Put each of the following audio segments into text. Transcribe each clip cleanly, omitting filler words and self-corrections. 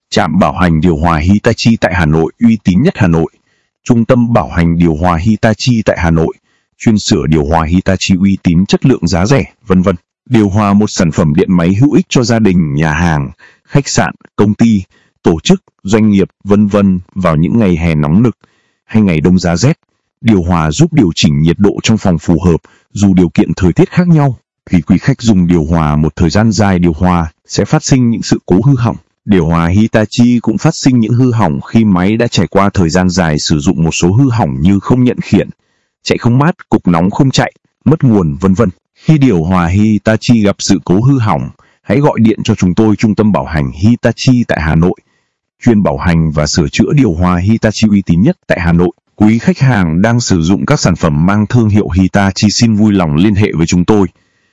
Trạm bảo hành điều hòa Hitachi tại Hà Nội, uy tín nhất Hà Nội. Trung tâm bảo hành điều hòa Hitachi tại Hà Nội, chuyên sửa điều hòa Hitachi uy tín, chất lượng, giá rẻ, vân vân. Điều hòa một sản phẩm điện máy hữu ích cho gia đình, nhà hàng, khách sạn, công ty, tổ chức, doanh nghiệp, vân vân vào những ngày hè nóng nực hay ngày đông giá rét. Điều hòa giúp điều chỉnh nhiệt độ trong phòng phù hợp dù điều kiện thời tiết khác nhau. Khi quý khách dùng điều hòa một thời gian dài, điều hòa sẽ phát sinh những sự cố hư hỏng. Điều hòa Hitachi cũng phát sinh những hư hỏng khi máy đã trải qua thời gian dài sử dụng, một số hư hỏng như không nhận khiển, chạy không mát, cục nóng không chạy, mất nguồn, vân vân. Khi điều hòa Hitachi gặp sự cố hư hỏng, hãy gọi điện cho chúng tôi, Trung tâm bảo hành Hitachi tại Hà Nội, chuyên bảo hành và sửa chữa điều hòa Hitachi uy tín nhất tại Hà Nội. Quý khách hàng đang sử dụng các sản phẩm mang thương hiệu Hitachi xin vui lòng liên hệ với chúng tôi.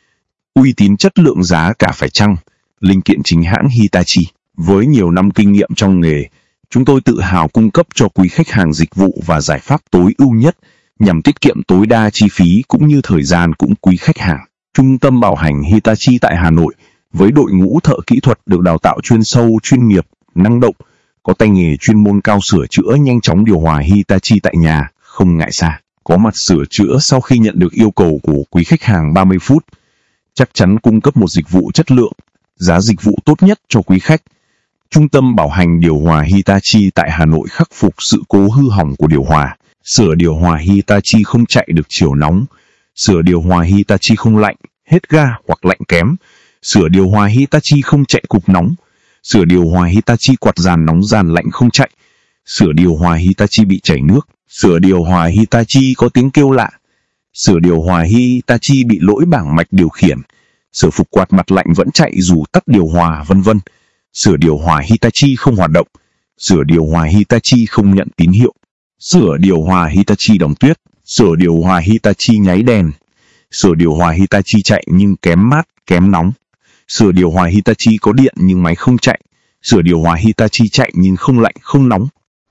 Uy tín, chất lượng, giá cả phải chăng? Linh kiện chính hãng Hitachi. Với nhiều năm kinh nghiệm trong nghề, chúng tôi tự hào cung cấp cho quý khách hàng dịch vụ và giải pháp tối ưu nhất nhằm tiết kiệm tối đa chi phí cũng như thời gian của quý khách hàng. Trung tâm bảo hành Hitachi tại Hà Nội với đội ngũ thợ kỹ thuật được đào tạo chuyên sâu, chuyên nghiệp, năng động, có tay nghề chuyên môn cao, sửa chữa nhanh chóng điều hòa Hitachi tại nhà, không ngại xa. Có mặt sửa chữa sau khi nhận được yêu cầu của quý khách hàng 30 phút. Chắc chắn cung cấp một dịch vụ chất lượng, giá dịch vụ tốt nhất cho quý khách. Trung tâm bảo hành điều hòa Hitachi tại Hà Nội khắc phục sự cố hư hỏng của điều hòa, sửa điều hòa Hitachi không chạy được chiều nóng, sửa điều hòa Hitachi không lạnh, hết ga hoặc lạnh kém, sửa điều hòa Hitachi không chạy cục nóng, sửa điều hòa Hitachi quạt dàn nóng dàn lạnh không chạy, sửa điều hòa Hitachi bị chảy nước, sửa điều hòa Hitachi có tiếng kêu lạ, sửa điều hòa Hitachi bị lỗi bảng mạch điều khiển, sửa phục quạt mặt lạnh vẫn chạy dù tắt điều hòa, vân vân. Sửa điều hòa Hitachi không hoạt động, sửa điều hòa Hitachi không nhận tín hiệu, sửa điều hòa Hitachi đóng tuyết, sửa điều hòa Hitachi nháy đèn, sửa điều hòa Hitachi chạy nhưng kém mát, kém nóng, sửa điều hòa Hitachi có điện nhưng máy không chạy, sửa điều hòa Hitachi chạy nhưng không lạnh, không nóng,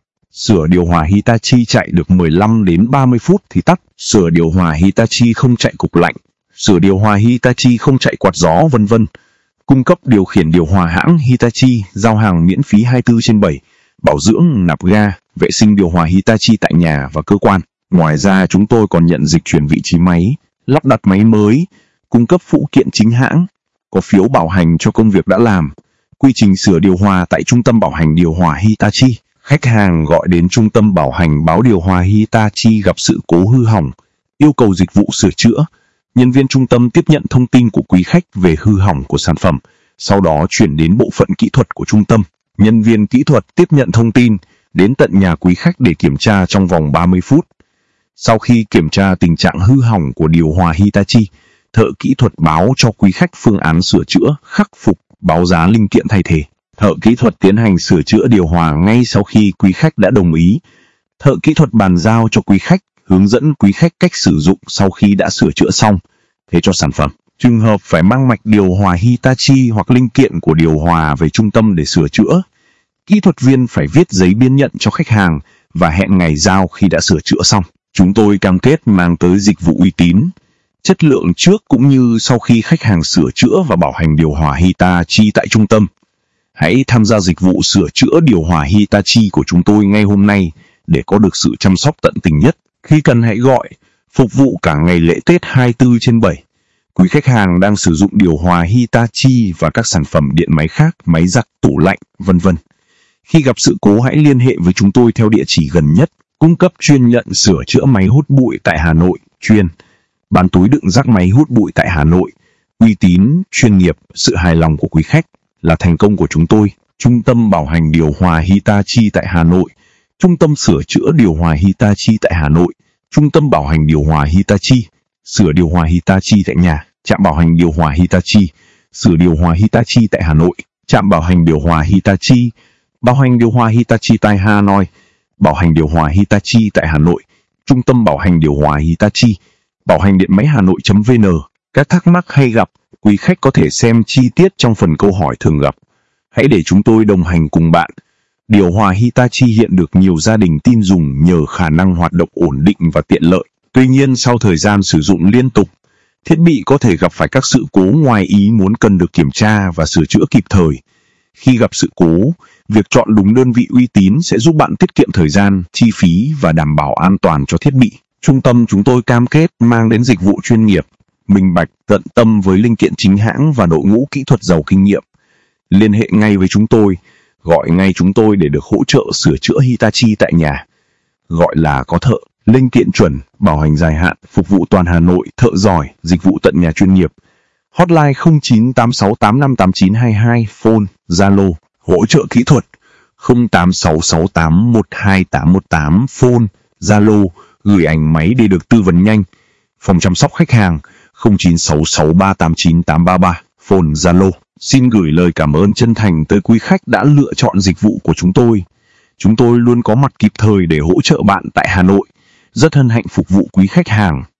sửa điều hòa Hitachi chạy được 15 đến 30 phút thì tắt, sửa điều hòa Hitachi không chạy cục lạnh, sửa điều hòa Hitachi không chạy quạt gió, vân vân. Cung cấp điều khiển điều hòa hãng Hitachi, giao hàng miễn phí 24/7, bảo dưỡng, nạp ga, vệ sinh điều hòa Hitachi tại nhà và cơ quan. Ngoài ra chúng tôi còn nhận dịch chuyển vị trí máy, lắp đặt máy mới, cung cấp phụ kiện chính hãng, có phiếu bảo hành cho công việc đã làm. Quy trình sửa điều hòa tại Trung tâm bảo hành điều hòa Hitachi. Khách hàng gọi đến Trung tâm bảo hành báo điều hòa Hitachi gặp sự cố hư hỏng, yêu cầu dịch vụ sửa chữa. Nhân viên trung tâm tiếp nhận thông tin của quý khách về hư hỏng của sản phẩm, sau đó chuyển đến bộ phận kỹ thuật của trung tâm. Nhân viên kỹ thuật tiếp nhận thông tin, đến tận nhà quý khách để kiểm tra trong vòng 30 phút. Sau khi kiểm tra tình trạng hư hỏng của điều hòa Hitachi, thợ kỹ thuật báo cho quý khách phương án sửa chữa, khắc phục, báo giá linh kiện thay thế. Thợ kỹ thuật tiến hành sửa chữa điều hòa ngay sau khi quý khách đã đồng ý. Thợ kỹ thuật bàn giao cho quý khách, hướng dẫn quý khách cách sử dụng sau khi đã sửa chữa xong, thế cho sản phẩm. Trường hợp phải mang mạch điều hòa Hitachi hoặc linh kiện của điều hòa về trung tâm để sửa chữa, kỹ thuật viên phải viết giấy biên nhận cho khách hàng và hẹn ngày giao khi đã sửa chữa xong. Chúng tôi cam kết mang tới dịch vụ uy tín, chất lượng trước cũng như sau khi khách hàng sửa chữa và bảo hành điều hòa Hitachi tại trung tâm. Hãy tham gia dịch vụ sửa chữa điều hòa Hitachi của chúng tôi ngay hôm nay để có được sự chăm sóc tận tình nhất. Khi cần hãy gọi, phục vụ cả ngày lễ Tết 24/7. Quý khách hàng đang sử dụng điều hòa Hitachi và các sản phẩm điện máy khác, máy giặt, tủ lạnh, vân vân. Khi gặp sự cố hãy liên hệ với chúng tôi theo địa chỉ gần nhất. Cung cấp chuyên nhận sửa chữa máy hút bụi tại Hà Nội, chuyên bán túi đựng rác máy hút bụi tại Hà Nội. Uy tín, chuyên nghiệp, sự hài lòng của quý khách là thành công của chúng tôi. Trung tâm bảo hành điều hòa Hitachi tại Hà Nội. Trung tâm sửa chữa điều hòa Hitachi tại Hà Nội. Trung tâm bảo hành điều hòa Hitachi, sửa điều hòa Hitachi tại nhà. Trạm bảo hành điều hòa Hitachi, sửa điều hòa Hitachi tại Hà Nội. Trạm bảo hành điều hòa Hitachi, bảo hành điều hòa Hitachi tại Hà Nội. Bảo hành điều hòa Hitachi tại Hà Nội. Trung tâm bảo hành điều hòa Hitachi, bảo hành điện máy Hà Nội.vn. Các thắc mắc hay gặp, quý khách có thể xem chi tiết trong phần câu hỏi thường gặp. Hãy để chúng tôi đồng hành cùng bạn. Điều hòa Hitachi hiện được nhiều gia đình tin dùng nhờ khả năng hoạt động ổn định và tiện lợi. Tuy nhiên sau thời gian sử dụng liên tục, thiết bị có thể gặp phải các sự cố ngoài ý muốn cần được kiểm tra và sửa chữa kịp thời. Khi gặp sự cố, việc chọn đúng đơn vị uy tín sẽ giúp bạn tiết kiệm thời gian, chi phí và đảm bảo an toàn cho thiết bị. Trung tâm chúng tôi cam kết mang đến dịch vụ chuyên nghiệp, minh bạch, tận tâm với linh kiện chính hãng và đội ngũ kỹ thuật giàu kinh nghiệm. Liên hệ ngay với chúng tôi, gọi ngay chúng tôi để được hỗ trợ sửa chữa Hitachi tại nhà. Gọi là có thợ, linh kiện chuẩn, bảo hành dài hạn, phục vụ toàn Hà Nội, thợ giỏi, dịch vụ tận nhà chuyên nghiệp. Hotline 0986858922, phone, Zalo, hỗ trợ kỹ thuật 0866812818, phone, Zalo, gửi ảnh máy để được tư vấn nhanh. Phòng chăm sóc khách hàng 0966389833, phone, Zalo. Xin gửi lời cảm ơn chân thành tới quý khách đã lựa chọn dịch vụ của chúng tôi. Chúng tôi luôn có mặt kịp thời để hỗ trợ bạn tại Hà Nội. Rất hân hạnh phục vụ quý khách hàng.